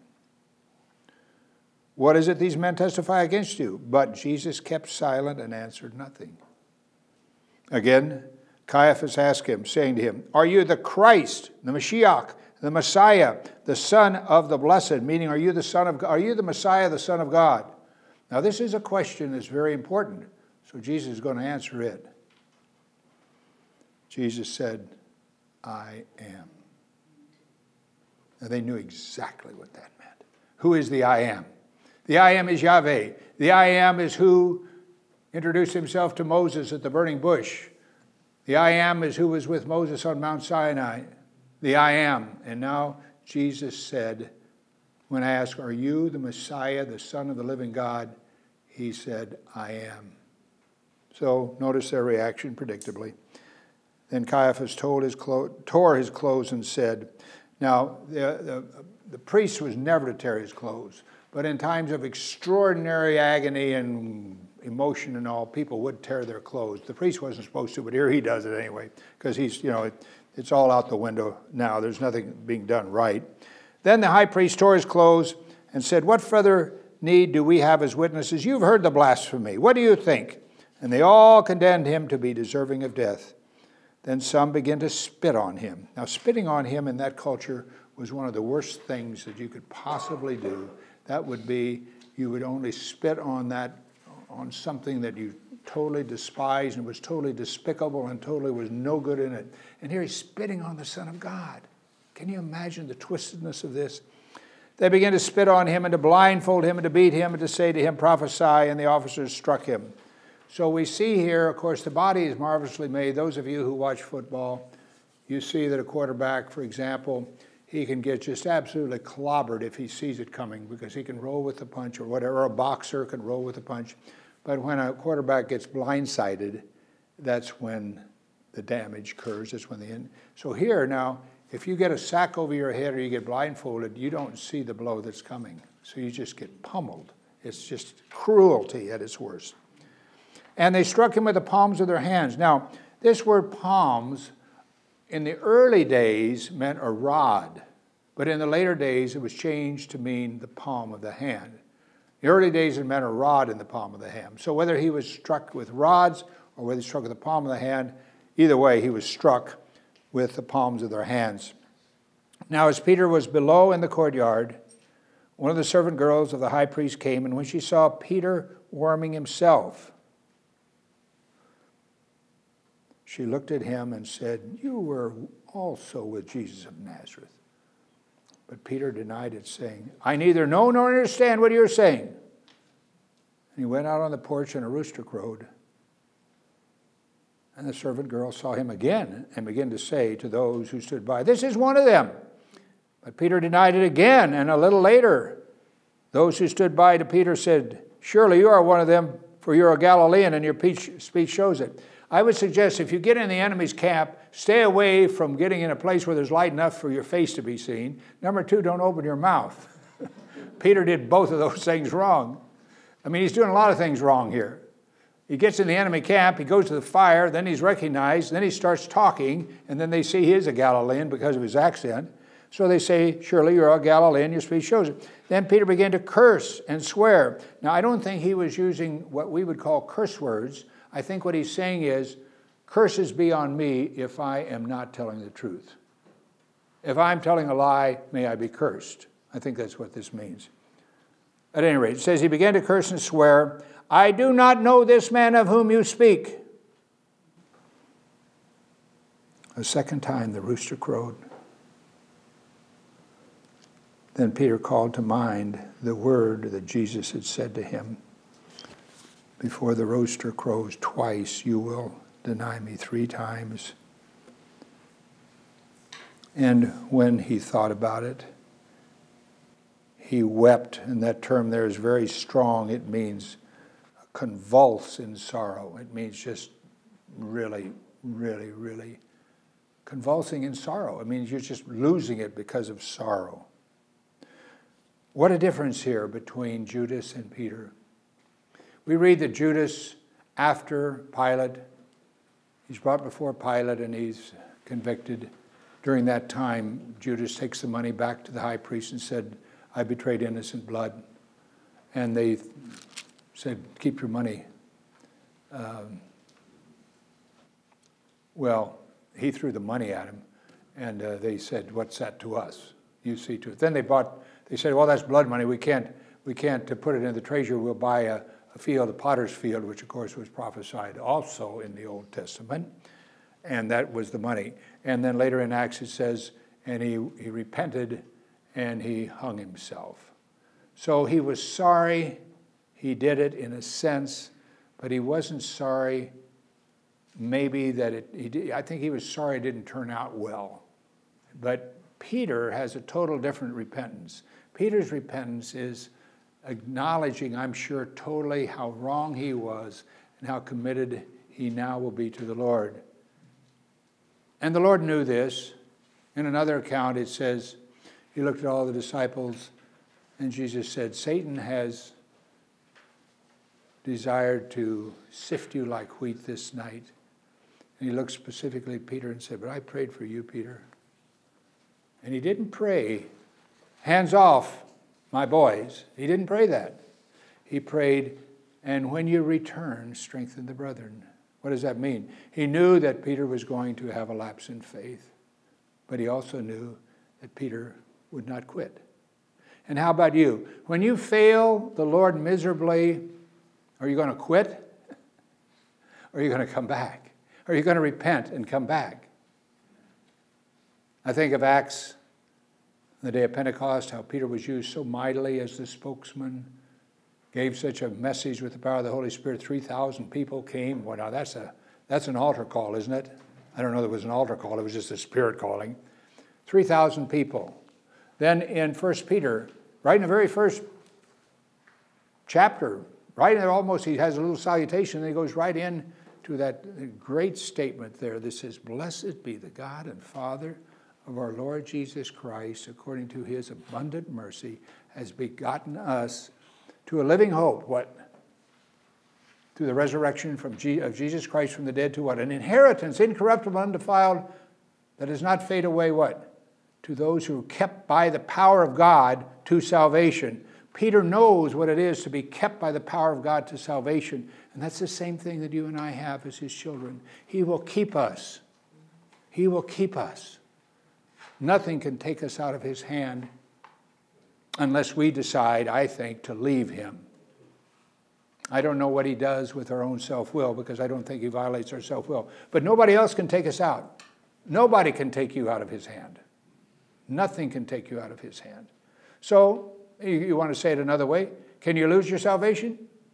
What is it these men testify against you? But Jesus kept silent and answered nothing. Again, Caiaphas asked him, saying to him, are you the Christ, the Mashiach, the Messiah, the Son of the Blessed? Meaning, are you the Son of God? Are you the Messiah, the Son of God? Now, this is a question that's very important, so Jesus is going to answer it. Jesus said, I am. Now, they knew exactly what that meant. Who is the I am? The I am is Yahweh. The I am is who introduced himself to Moses at the burning bush. The I am is who was with Moses on Mount Sinai. The I am. And now Jesus said, when asked, are you the Messiah, the Son of the living God? He said, I am. So notice their reaction predictably. Then Caiaphas told his clo- tore his clothes and said, now the, the, the priest was never to tear his clothes. But in times of extraordinary agony and emotion and all, people would tear their clothes. The priest wasn't supposed to, but here he does it anyway, because he's, you know, it, it's all out the window now. There's nothing being done right. Then the high priest tore his clothes and said, what further need do we have as witnesses? You've heard the blasphemy. What do you think? And they all condemned him to be deserving of death. Then some began to spit on him. Now, spitting on him in that culture was one of the worst things that you could possibly do. That would be, you would only spit on that, on something that you totally despised and was totally despicable and totally was no good in it. And here he's spitting on the Son of God. Can you imagine the twistedness of this? They began to spit on him and to blindfold him and to beat him and to say to him, prophesy, and the officers struck him. So we see here, of course, the body is marvelously made. Those of you who watch football, you see that a quarterback, for example, he can get just absolutely clobbered if he sees it coming because he can roll with the punch or whatever. A boxer can roll with the punch. But when a quarterback gets blindsided, that's when the damage occurs. That's when the end. So here now, if you get a sack over your head or you get blindfolded, you don't see the blow that's coming. So you just get pummeled. It's just cruelty at its worst. And they struck him with the palms of their hands. Now, this word palms in the early days meant a rod, but in the later days it was changed to mean the palm of the hand. In the early days it meant a rod in the palm of the hand. So whether he was struck with rods or whether he was struck with the palm of the hand, either way he was struck with the palms of their hands. Now as Peter was below in the courtyard, one of the servant girls of the high priest came, and when she saw Peter warming himself, she looked at him and said, you were also with Jesus of Nazareth. But Peter denied it, saying, I neither know nor understand what you're saying. he went out on the porch and a rooster crowed. And the servant girl saw him again and began to say to those who stood by, "This is one of them." But Peter denied it again, and a little later, those who stood by to Peter said, "Surely you are one of them, for you're a Galilean, and your speech shows it." I would suggest if you get in the enemy's camp, stay away from getting in a place where there's light enough for your face to be seen. Number two, don't open your mouth. Peter did both of those things wrong. I mean, he's doing a lot of things wrong here. He gets in the enemy camp, he goes to the fire, then he's recognized, then he starts talking, and then they see he is a Galilean because of his accent. So they say, "Surely you're a Galilean, your speech shows it." Then Peter began to curse and swear. Now, I don't think he was using what we would call curse words. I think what he's saying is, curses be on me if I am not telling the truth. If I'm telling a lie, may I be cursed. I think that's what this means. At any rate, it says he began to curse and swear, "I do not know this man of whom you speak." A second time the rooster crowed. Then Peter called to mind the word that Jesus had said to him, "Before the rooster crows twice, you will deny me three times." And when he thought about it, he wept. And that term there is very strong. It means convulse in sorrow. It means just really, really, really convulsing in sorrow. It means you're just losing it because of sorrow. What a difference here between Judas and Peter. We read that Judas, after Pilate, he's brought before Pilate and he's convicted. During that time, Judas takes the money back to the high priest and said, "I betrayed innocent blood." And they said, "Keep your money." Um, well, he threw the money at him, and uh, they said, "What's that to us? You see to it." Then they bought. They said, "Well, that's blood money. We can't. We can't uh, put it in the treasury. We'll buy a, a field, a potter's field," which of course was prophesied also in the Old Testament, and that was the money. And then later in Acts it says, "And he he repented, and he hung himself." So he was sorry. He did it in a sense, but he wasn't sorry. Maybe that it. He did, I think he was sorry it didn't turn out well. But Peter has a total different repentance. Peter's repentance is acknowledging, I'm sure, totally how wrong he was and how committed he now will be to the Lord. And the Lord knew this. In another account, it says, he looked at all the disciples, and Jesus said, "Satan has desired to sift you like wheat this night." And he looked specifically at Peter and said, "But I prayed for you, Peter." And he didn't pray, "Hands off, my boys." He didn't pray that. He prayed, "And when you return, strengthen the brethren." What does that mean? He knew that Peter was going to have a lapse in faith, but he also knew that Peter would not quit. And how about you? When you fail the Lord miserably, are you going to quit? Or are you going to come back? Are you going to repent and come back? I think of Acts, the day of Pentecost, how Peter was used so mightily as the spokesman, gave such a message with the power of the Holy Spirit. three thousand people came. Well, now that's, a, that's an altar call, isn't it? I don't know if it was an altar call. It was just a spirit calling. three thousand people. Then in First Peter, right in the very first chapter, right in there almost, he has a little salutation, and he goes right in to that great statement there that says, "Blessed be the God and Father of our Lord Jesus Christ, according to his abundant mercy, has begotten us to a living hope." What? Through the resurrection from Je- of Jesus Christ from the dead to what? An inheritance, incorruptible, undefiled, that does not fade away, what? To those who are kept by the power of God to salvation. Peter knows what it is to be kept by the power of God to salvation. And that's the same thing that you and I have as his children. He will keep us. He will keep us. Nothing can take us out of his hand unless we decide, I think, to leave him. I don't know what he does with our own self-will, because I don't think he violates our self-will. But nobody else can take us out. Nobody can take you out of his hand. Nothing can take you out of his hand. So, you, you want to say it another way? Can you lose your salvation?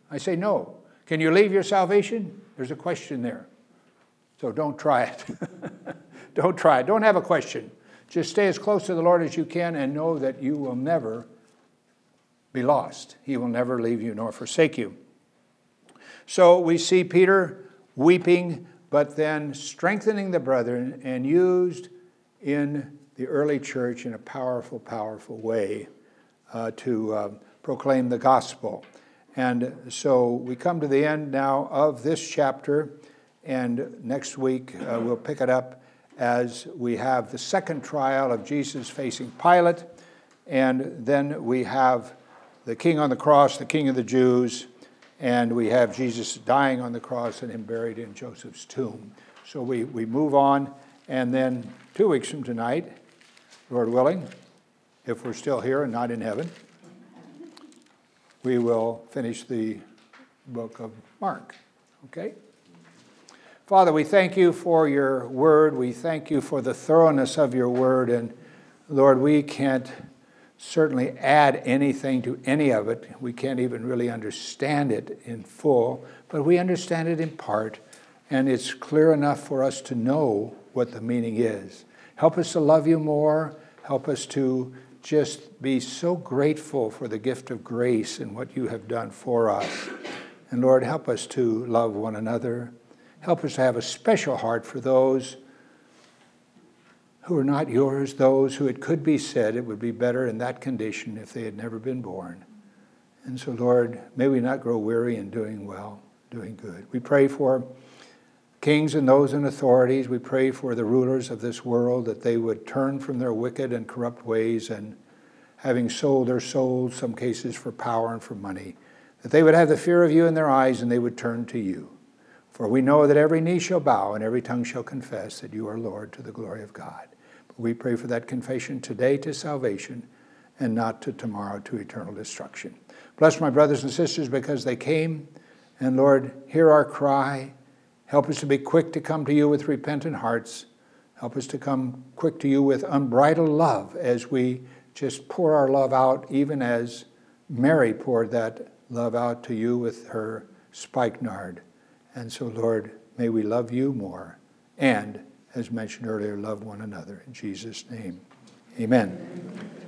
I say no. Can you leave your salvation? There's a question there. So don't try it. Don't try it. Don't have a question. Just stay as close to the Lord as you can and know that you will never be lost. He will never leave you nor forsake you. So we see Peter weeping, but then strengthening the brethren and used in the early church in a powerful, powerful way uh, to uh, proclaim the gospel. And so we come to the end now of this chapter, and next week uh, we'll pick it up as we have the second trial of Jesus facing Pilate, and then we have the king on the cross, the king of the Jews, and we have Jesus dying on the cross and him buried in Joseph's tomb. So we, we move on, and then two weeks from tonight, Lord willing, if we're still here and not in heaven, we will finish the book of Mark. Okay? Father, we thank you for your word. We thank you for the thoroughness of your word. And Lord, we can't certainly add anything to any of it. We can't even really understand it in full, but we understand it in part. And it's clear enough for us to know what the meaning is. Help us to love you more. Help us to just be so grateful for the gift of grace and what you have done for us. And Lord, help us to love one another. Help us to have a special heart for those who are not yours, those who it could be said it would be better in that condition if they had never been born. And so, Lord, may we not grow weary in doing well, doing good. We pray for kings and those in authorities. We pray for the rulers of this world that they would turn from their wicked and corrupt ways, and having sold their souls, some cases for power and for money, that they would have the fear of you in their eyes and they would turn to you. For we know that every knee shall bow and every tongue shall confess that you are Lord, to the glory of God. But we pray for that confession today to salvation and not to tomorrow to eternal destruction. Bless my brothers and sisters because they came, and Lord, hear our cry. Help us to be quick to come to you with repentant hearts. Help us to come quick to you with unbridled love as we just pour our love out, even as Mary poured that love out to you with her spikenard. And so, Lord, may we love you more and, as mentioned earlier, love one another. In Jesus' name, amen.